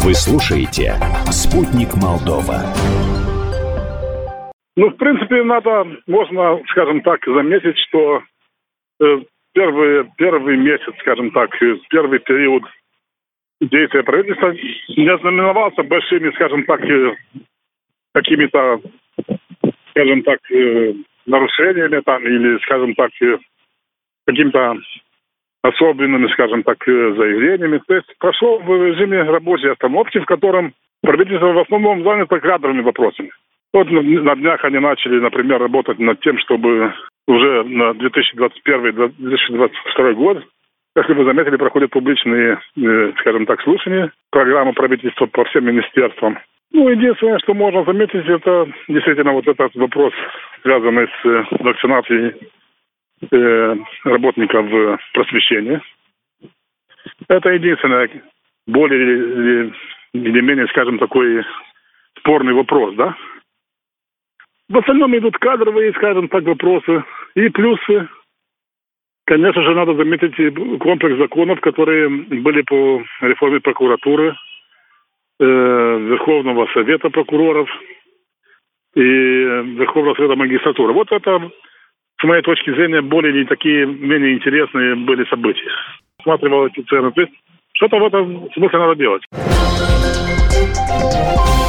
Вы слушаете «Спутник Молдова». В принципе, можно, скажем так, заметить, что первый месяц, скажем так, первый период действия правительства не знаменовался большими, скажем так, какими-то, скажем так, нарушениями там или, скажем так, какими-то особенными, скажем так, заявлениями. То есть прошло в режиме рабочей остановки, в котором правительство в основном занято кадровыми вопросами. Вот на днях они начали, например, работать над тем, чтобы уже на 2021-2022 год, если вы заметили, проходят публичные, скажем так, слушания, программы правительства по всем министерствам. Единственное, что можно заметить, это действительно вот этот вопрос, связанный с вакцинацией работников просвещения. Это единственное, более или менее, скажем, такой спорный вопрос, да? В остальном идут кадровые, скажем так, вопросы и плюсы. Конечно же, надо заметить комплекс законов, которые были по реформе прокуратуры, Верховного Совета прокуроров и Верховного Совета магистратуры. Вот это, с моей точки зрения, более или такие менее интересные были события. Смотрел эти цены. То есть что-то в этом смысле надо делать.